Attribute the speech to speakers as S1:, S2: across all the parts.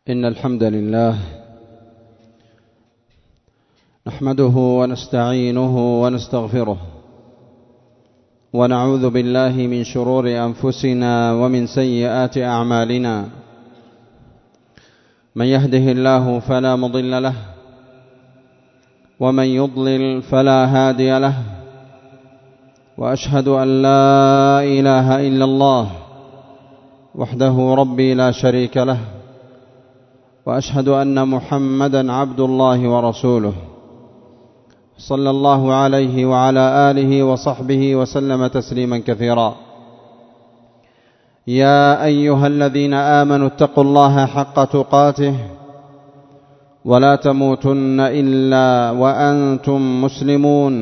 S1: إن الحمد لله نحمده ونستعينه ونستغفره ونعوذ بالله من شرور أنفسنا ومن سيئات أعمالنا. من يهده الله فلا مضل له ومن يضلل فلا هادي له، وأشهد أن لا إله إلا الله وحده ربي لا شريك له، وأشهد أن محمدا عبد الله ورسوله صلى الله عليه وعلى آله وصحبه وسلم تسليما كثيرا. يا أيها الذين آمنوا اتقوا الله حق تقاته ولا تموتن إلا وأنتم مسلمون.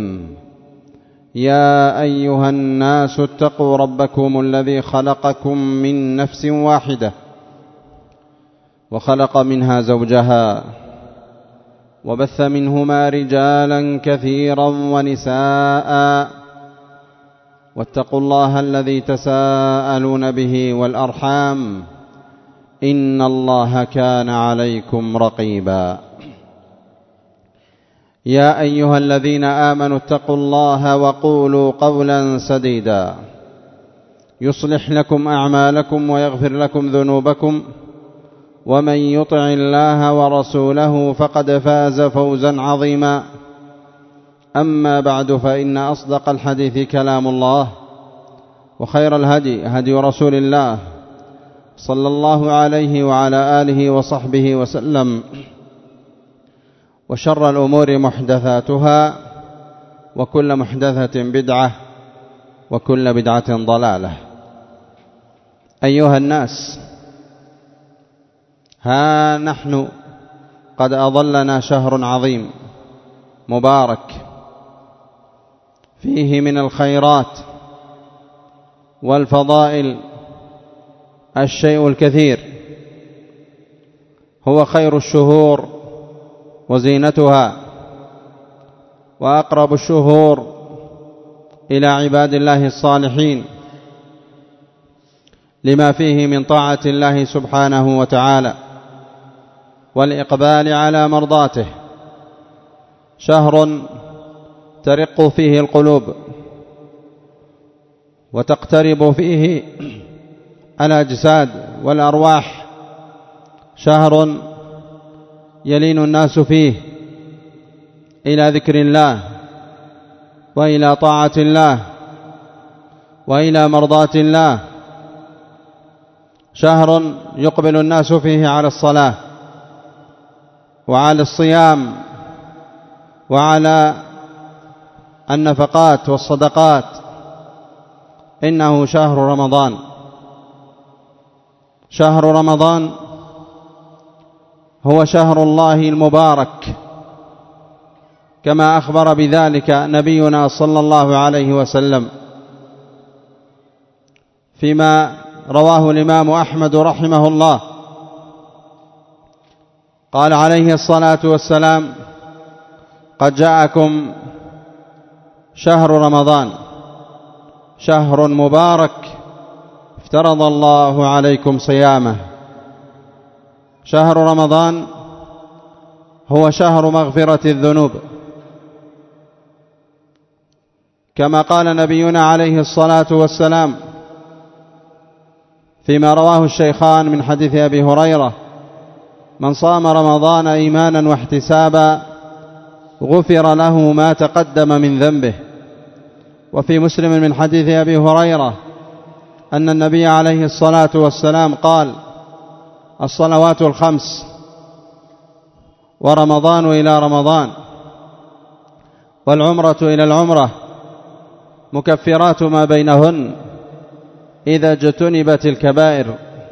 S1: يا أيها الناس اتقوا ربكم الذي خلقكم من نفس واحدة وخلق منها زوجها وبث منهما رجالا كثيرا ونساء، واتقوا الله الذي تساءلون به والأرحام إن الله كان عليكم رقيبا. يا أيها الذين آمنوا اتقوا الله وقولوا قولا سديدا يصلح لكم أعمالكم ويغفر لكم ذنوبكم، ومن يطع الله ورسوله فقد فاز فوزا عظيما. أما بعد، فإن أصدق الحديث كلام الله، وخير الهدي هدي رسول الله صلى الله عليه وعلى آله وصحبه وسلم، وشر الأمور محدثاتها، وكل محدثة بدعة، وكل بدعة ضلالة. أيها الناس، ها نحن قد أظلنا شهر عظيم مبارك فيه من الخيرات والفضائل الشيء الكثير، هو خير الشهور وزينتها، وأقرب الشهور إلى عباد الله الصالحين لما فيه من طاعة الله سبحانه وتعالى والإقبال على مرضاته. شهر ترق فيه القلوب وتقترب فيه الأجساد والأرواح، شهر يلين الناس فيه إلى ذكر الله وإلى طاعة الله وإلى مرضاة الله، شهر يقبل الناس فيه على الصلاة وعلى الصيام وعلى النفقات والصدقات. إنه شهر رمضان. شهر رمضان هو شهر الله المبارك، كما أخبر بذلك نبينا صلى الله عليه وسلم فيما رواه الإمام أحمد رحمه الله. قال عليه الصلاة والسلام: قد جاءكم شهر رمضان، شهر مبارك افترض الله عليكم صيامه. شهر رمضان هو شهر مغفرة الذنوب، كما قال نبينا عليه الصلاة والسلام فيما رواه الشيخان من حديث أبي هريرة: من صام رمضان إيمانا واحتسابا غفر له ما تقدم من ذنبه. وفي مسلم من حديث أبي هريرة أن النبي عليه الصلاة والسلام قال: الصلوات الخمس ورمضان إلى رمضان والعمرة إلى العمرة مكفرات ما بينهن إذا اجتنبت الكبائر.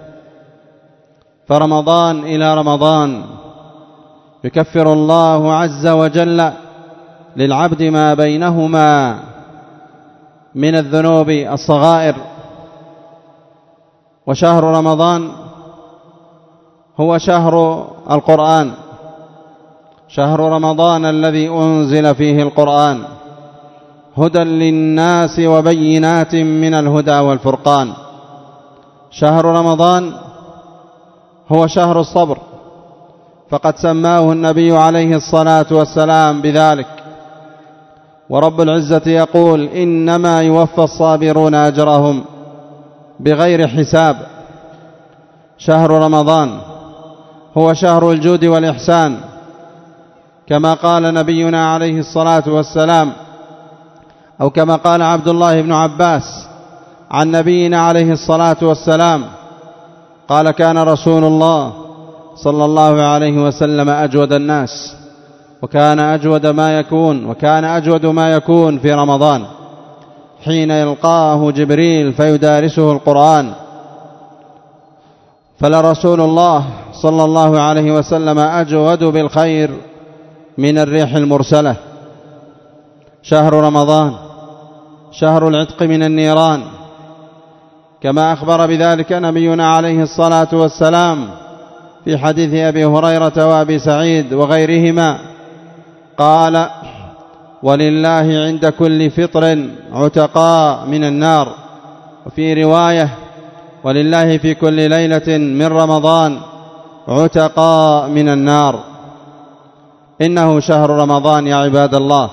S1: فرمضان إلى رمضان يكفر الله عز وجل للعبد ما بينهما من الذنوب الصغائر. وشهر رمضان هو شهر القرآن، شهر رمضان الذي أنزل فيه القرآن هدى للناس وبينات من الهدى والفرقان. شهر رمضان هو شهر الصبر فقد سماه النبي عليه الصلاة والسلام بذلك. ورب العزة يقول: إنما يوفى الصابرون أجرهم بغير حساب. شهر رمضان هو شهر الجود والإحسان، كما قال نبينا عليه الصلاة والسلام، أو كما قال عبد الله بن عباس عن نبينا عليه الصلاة والسلام قال: كان رسول الله صلى الله عليه وسلم أجود الناس، وكان أجود ما يكون في رمضان حين يلقاه جبريل فيدارسه القرآن. فلرسول الله صلى الله عليه وسلم أجود بالخير من الريح المرسلة. شهر رمضان شهر العتق من النيران، كما أخبر بذلك نبينا عليه الصلاة والسلام في حديث أبي هريرة وأبي سعيد وغيرهما قال: ولله عند كل فطر عتقاء من النار. وفي رواية: ولله في كل ليلة من رمضان عتقاء من النار. إنه شهر رمضان يا عباد الله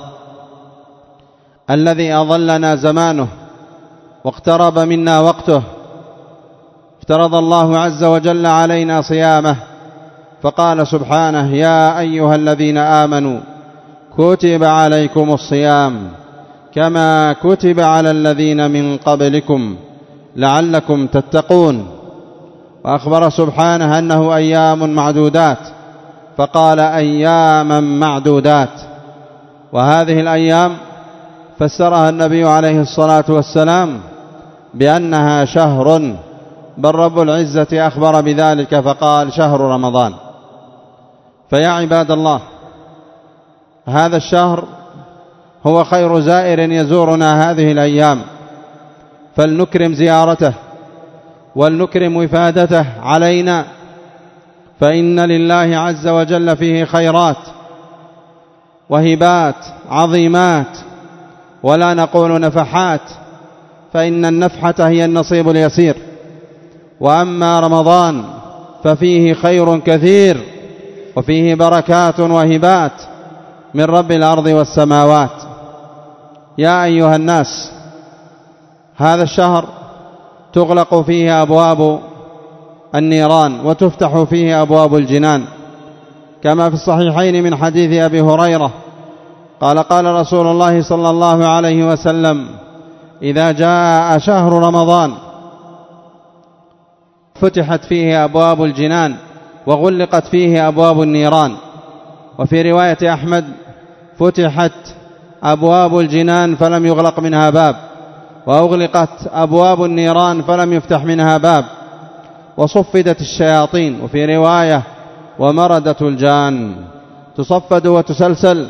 S1: الذي أظلنا زمانه واقترب منا وقته. افترض الله عز وجل علينا صيامه، فقال سبحانه: يا أيها الذين آمنوا كتب عليكم الصيام كما كتب على الذين من قبلكم لعلكم تتقون. وأخبر سبحانه أنه أيام معدودات، فقال: أياما معدودات. وهذه الأيام فسرها النبي عليه الصلاة والسلام بأنها شهر، بل رب العزة أخبر بذلك فقال: شهر رمضان. فيا عباد الله، هذا الشهر هو خير زائر يزورنا هذه الأيام، فلنكرم زيارته ولنكرم وفادته علينا، فإن لله عز وجل فيه خيرات وهبات عظيمات، ولا نقول نفحات، فإن النفحة هي النصيب اليسير. وأما رمضان ففيه خير كثير، وفيه بركات وهبات من رب الأرض والسماوات. يا أيها الناس، هذا الشهر تغلق فيه أبواب النيران وتفتح فيه أبواب الجنان، كما في الصحيحين من حديث أبي هريرة قال: قال رسول الله صلى الله عليه وسلم: إذا جاء شهر رمضان فتحت فيه أبواب الجنان وغلقت فيه أبواب النيران. وفي رواية أحمد: فتحت أبواب الجنان فلم يغلق منها باب، وأغلقت أبواب النيران فلم يفتح منها باب، وصفدت الشياطين. وفي رواية: ومردت الجان، تصفد وتسلسل،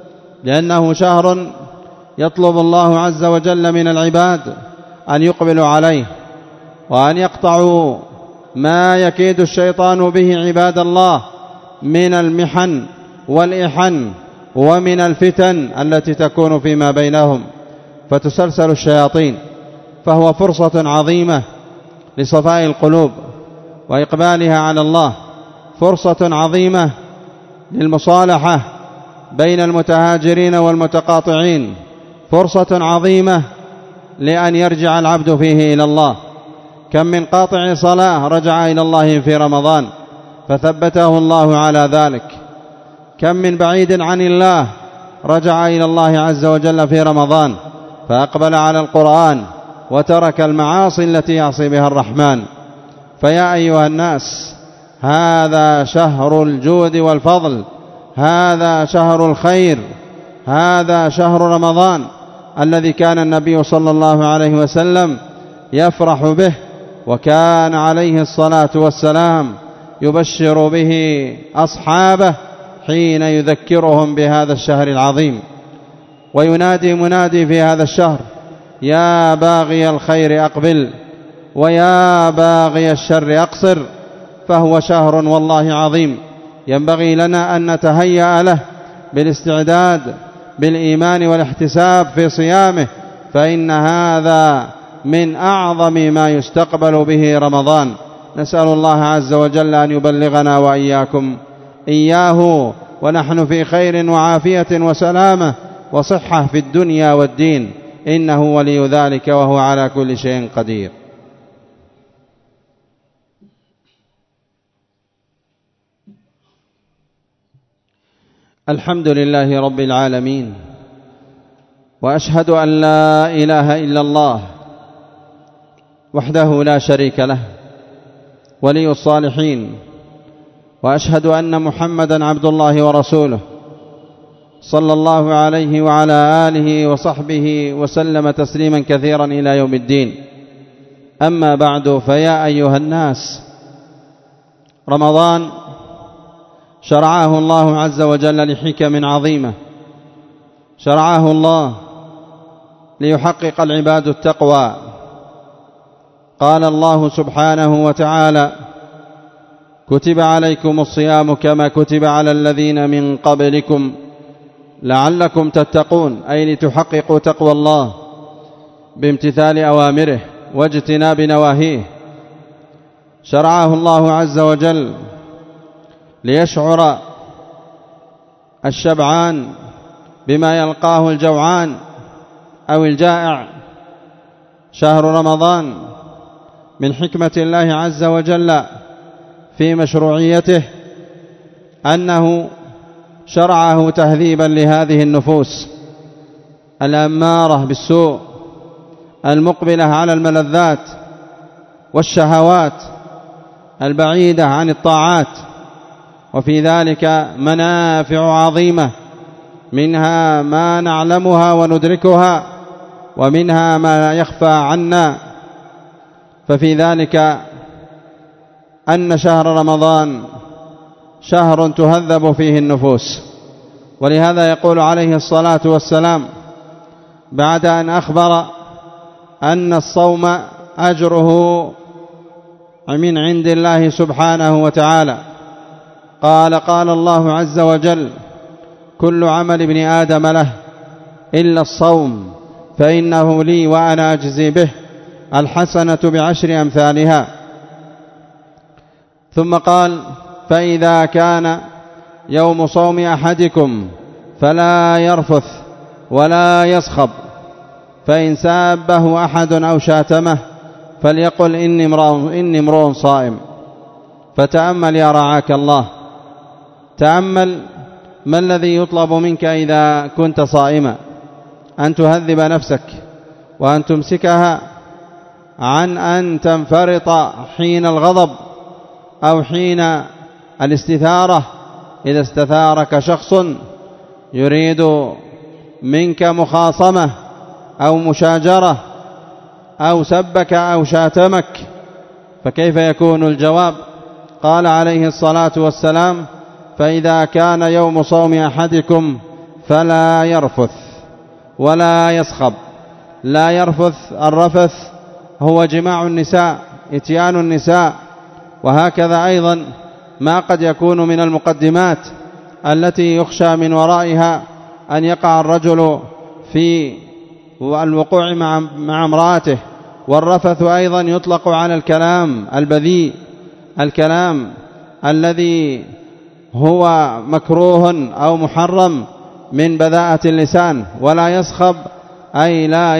S1: لأنه شهر يطلب الله عز وجل من العباد أن يقبلوا عليه وأن يقطعوا ما يكيد الشيطان به عباد الله من المحن والإحن ومن الفتن التي تكون فيما بينهم، فتسلسل الشياطين. فهو فرصة عظيمة لصفاء القلوب وإقبالها على الله، فرصة عظيمة للمصالحة بين المتهاجرين والمتقاطعين، فرصة عظيمة لأن يرجع العبد فيه إلى الله. كم من قاطع صلاة رجع إلى الله في رمضان فثبته الله على ذلك، كم من بعيد عن الله رجع إلى الله عز وجل في رمضان فأقبل على القرآن وترك المعاصي التي يعصي بها الرحمن. فيا أيها الناس، هذا شهر الجود والفضل، هذا شهر الخير، هذا شهر رمضان الذي كان النبي صلى الله عليه وسلم يفرح به، وكان عليه الصلاة والسلام يبشر به أصحابه حين يذكرهم بهذا الشهر العظيم. وينادي منادي في هذا الشهر: يا باغي الخير أقبل، ويا باغي الشر أقصر. فهو شهر والله عظيم، ينبغي لنا أن نتهيأ له بالاستعداد بالإيمان والاحتساب في صيامه، فإن هذا من أعظم ما يستقبل به رمضان. نسأل الله عز وجل أن يبلغنا وإياكم إياه ونحن في خير وعافية وسلامة وصحة في الدنيا والدين، إنه ولي ذلك وهو على كل شيء قدير. الحمد لله رب العالمين، وأشهد أن لا إله إلا الله وحده لا شريك له ولي الصالحين، وأشهد أن محمدا عبد الله ورسوله صلى الله عليه وعلى آله وصحبه وسلم تسليما كثيرا إلى يوم الدين. أما بعد، فيا أيها الناس، رمضان شرعه الله عز وجل لحكم عظيمة، شرعه الله ليحقق العباد التقوى. قال الله سبحانه وتعالى: كتب عليكم الصيام كما كتب على الذين من قبلكم لعلكم تتقون، أي لتحققوا تقوى الله بامتثال أوامره واجتناب نواهيه. شرعه الله عز وجل ليشعر الشبعان بما يلقاه الجوعان أو الجائع. شهر رمضان من حكمة الله عز وجل في مشروعيته أنه شرعه تهذيبا لهذه النفوس الأمارة بالسوء المقبلة على الملذات والشهوات البعيدة عن الطاعات، وفي ذلك منافع عظيمة، منها ما نعلمها وندركها، ومنها ما يخفى عنا. ففي ذلك أن شهر رمضان شهر تهذب فيه النفوس، ولهذا يقول عليه الصلاة والسلام بعد أن أخبر أن الصوم أجره من عند الله سبحانه وتعالى، قال الله عز وجل: كل عمل ابن آدم له إلا الصوم فإنه لي وأنا أجزي به، الحسنة بعشر أمثالها. ثم قال: فإذا كان يوم صوم أحدكم فلا يرفث ولا يصخب، فإن سابه أحد أو شاتمه فليقل إني امرؤ صائم. فتأمل يا رعاك الله، تأمل ما الذي يطلب منك إذا كنت صائما: أن تهذب نفسك وأن تمسكها عن أن تنفرط حين الغضب أو حين الاستثارة، إذا استثارك شخص يريد منك مخاصمة أو مشاجرة أو سبك أو شاتمك، فكيف يكون الجواب؟ قال عليه الصلاة والسلام: فإذا كان يوم صوم أحدكم فلا يرفث ولا يصخب. لا يرفث، الرفث هو جماع النساء، إتيان النساء، وهكذا أيضا ما قد يكون من المقدمات التي يخشى من ورائها أن يقع الرجل في الوقوع مع امرأته. والرفث أيضا يطلق على الكلام البذيء، الكلام الذي هو مكروه أو محرم من بذاءة اللسان. ولا يصخب أي لا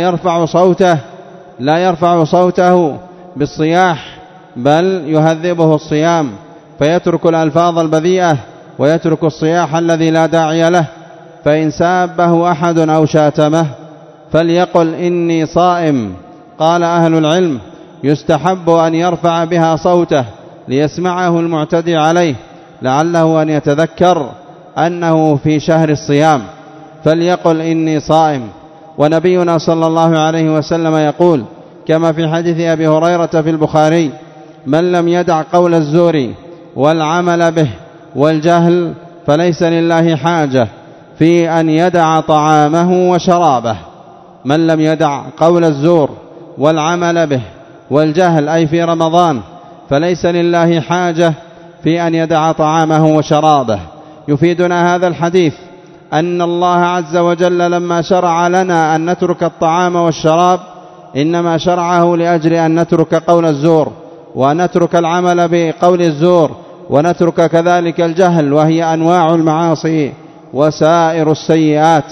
S1: يرفع صوته بالصياح، بل يهذبه الصيام، فيترك الألفاظ البذيئة ويترك الصياح الذي لا داعي له. فإن سابه أحد أو شاتمه فليقل إني صائم. قال أهل العلم: يستحب أن يرفع بها صوته ليسمعه المعتدي عليه، لعله أن يتذكر أنه في شهر الصيام، فليقل إني صائم. ونبينا صلى الله عليه وسلم يقول كما في حديث أبي هريرة في البخاري: من لم يدع قول الزور والعمل به والجهل فليس لله حاجة في أن يدع طعامه وشرابه. من لم يدع قول الزور والعمل به والجهل، أي في رمضان، فليس لله حاجة في أن يدع طعامه وشرابه. يفيدنا هذا الحديث أن الله عز وجل لما شرع لنا أن نترك الطعام والشراب إنما شرعه لأجل أن نترك قول الزور ونترك العمل بقول الزور ونترك كذلك الجهل، وهي أنواع المعاصي وسائر السيئات.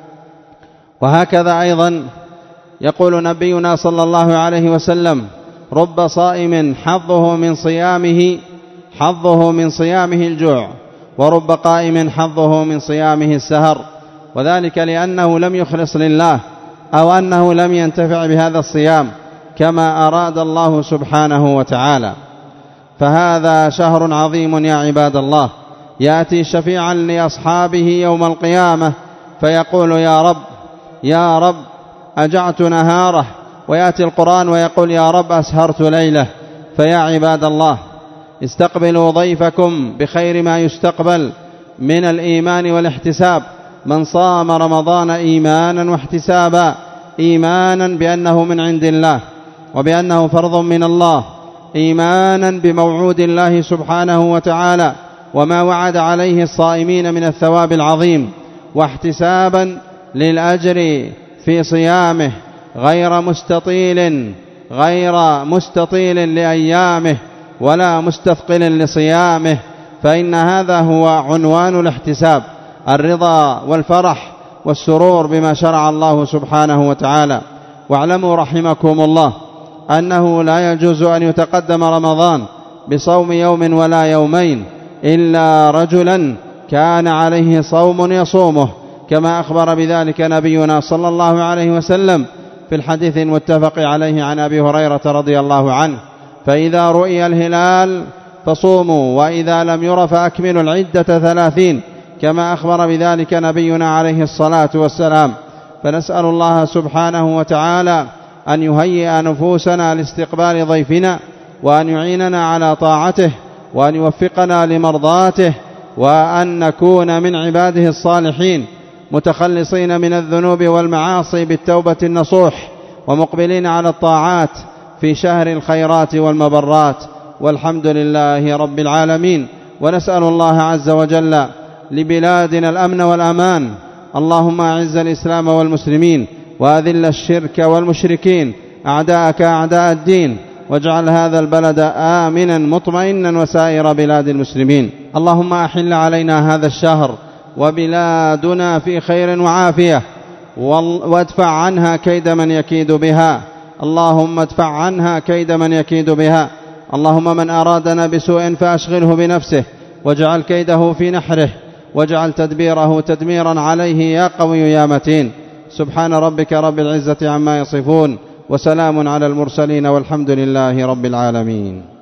S1: وهكذا أيضا يقول نبينا صلى الله عليه وسلم: رب صائم حظه من صيامه الجوع، ورب قائم حظه من صيامه السهر، وذلك لأنه لم يخلص لله، أو أنه لم ينتفع بهذا الصيام كما أراد الله سبحانه وتعالى. فهذا شهر عظيم يا عباد الله، يأتي شفيعا لأصحابه يوم القيامة فيقول: يا رب أجعت نهاره، ويأتي القرآن ويقول: يا رب أسهرت ليله. فيا عباد الله، استقبلوا ضيفكم بخير ما يستقبل من الإيمان والاحتساب. من صام رمضان إيمانا واحتسابا، إيمانا بأنه من عند الله وبأنه فرض من الله، إيمانا بموعود الله سبحانه وتعالى وما وعد عليه الصائمين من الثواب العظيم، واحتسابا للأجر في صيامه، غير مستطيل لأيامه ولا مستثقل لصيامه، فإن هذا هو عنوان الاحتساب: الرضا والفرح والسرور بما شرع الله سبحانه وتعالى. واعلموا رحمكم الله أنه لا يجوز أن يتقدم رمضان بصوم يوم ولا يومين إلا رجلا كان عليه صوم يصومه، كما أخبر بذلك نبينا صلى الله عليه وسلم في الحديث المتفق عليه عن أبي هريرة رضي الله عنه: فإذا رؤي الهلال فصوموا، وإذا لم ير فأكملوا العدة 30، كما أخبر بذلك نبينا عليه الصلاة والسلام. فنسأل الله سبحانه وتعالى أن يهيئ نفوسنا لاستقبال ضيفنا، وأن يعيننا على طاعته، وأن يوفقنا لمرضاته، وأن نكون من عباده الصالحين متخلصين من الذنوب والمعاصي بالتوبة النصوح، ومقبلين على الطاعات في شهر الخيرات والمبرات. والحمد لله رب العالمين. ونسأل الله عز وجل لبلادنا الأمن والأمان. اللهم أعز الإسلام والمسلمين، وأذل الشرك والمشركين، أعداءك أعداء الدين، واجعل هذا البلد آمنا مطمئنا وسائر بلاد المسلمين. اللهم أحل علينا هذا الشهر وبلادنا في خير وعافية، وادفع عنها كيد من يكيد بها. اللهم ادفع عنها كيد من يكيد بها. اللهم من أرادنا بسوء فأشغله بنفسه، واجعل كيده في نحره، واجعل تدبيره تدميرا عليه يا قوي يا متين. سبحان ربك رب العزة عما يصفون، وسلام على المرسلين، والحمد لله رب العالمين.